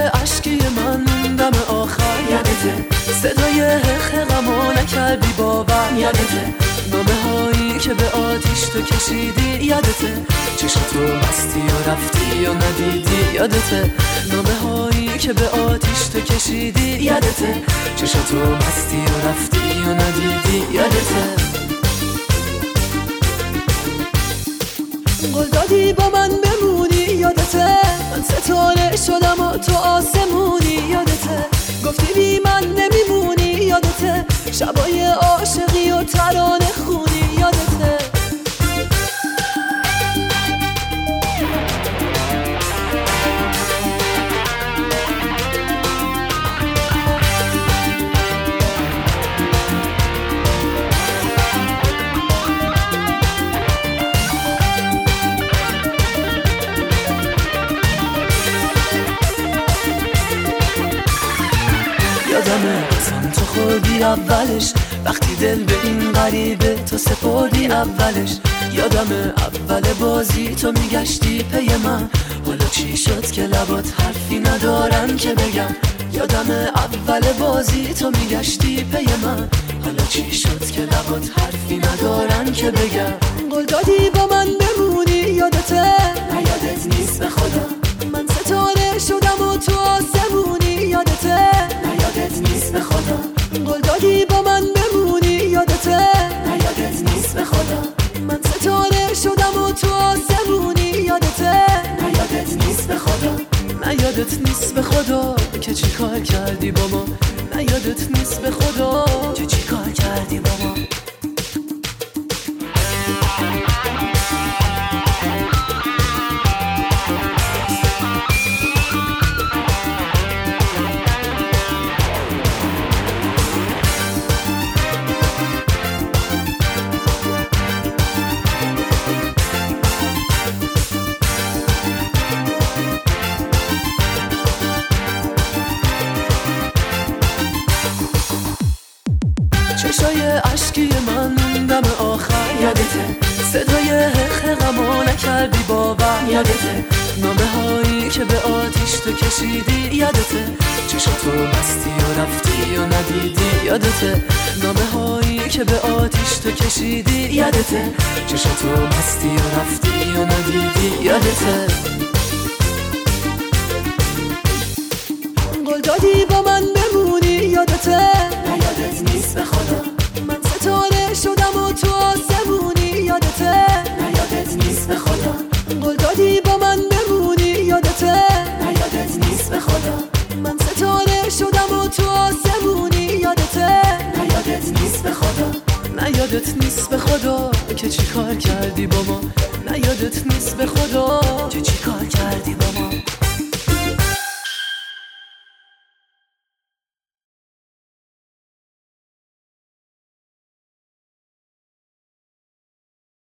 عشقی من دم آخر یادته، صدای غمو نکردی باور یادته، نامه هایی که به آتیش تو کشیدی یادته، چشم تو بستی و رفتی و ندیدی یادته، نامه هایی که به آتیش تو کشیدی یادته، چشم تو بستی و رفتی و ندیدی یادته. قول دادی با من بمونی یادته، من ستاره شدم و تو آسمونی یادته، گفتی بی من نمیمونی یادته، شبای عاشقی و ترانه خونی یادته. یادمه قسم تو خوردی اولش، وقتی دل به این غریبه تو سپردی اولش، یادمه اول بازی تو میگشتی پی من، حالا چی شد که لبات حرفی ندارن که بگم، یادمه اول بازی تو میگشتی پی من، حالا چی شد که لبات حرفی ندارن که بگم. قول دادی با من بمونی یادته، نه یادت نیست به خدا، من ستاره شدم و تو آسمونی یادته، یادت نیست به خدا. قول دادی با من بمونی یادته، نه یادت نیست به خدا، من ستاره شدم و تو آسمونی یادته، نه یادت نیست به خدا، نه یادت نیست به خدا که چی کار کردی با ما، نه یادت نیست به خدا که چی کار کردی با ما. چشای عشقی من دم آخر یادته، صدای غمو نکردی باور یادته، نامه هایی که به آتیش تو کشیدی یادته، چشم تو بستی و رفتی و ندیدی یادته، نامه هایی که به آتیش تو کشیدی یادته، چشم تو بستی و رفتی و ندیدی یادته. قول دادی با من بمونی یادته، نه یادت نیست به خدا، من ستاره شدم و تو آسمونی یادته، نه یادت نیست به خدا. قول دادی با من بمونی یادته، نه یادت نیست به خدا، من ستاره شدم و تو آسمونی یادته، نه یادت نیست به خدا، نه یادت نیست به خدا که چی کار کردی با ما، نه یادت نیست به خدا که چی کار کردی با ما.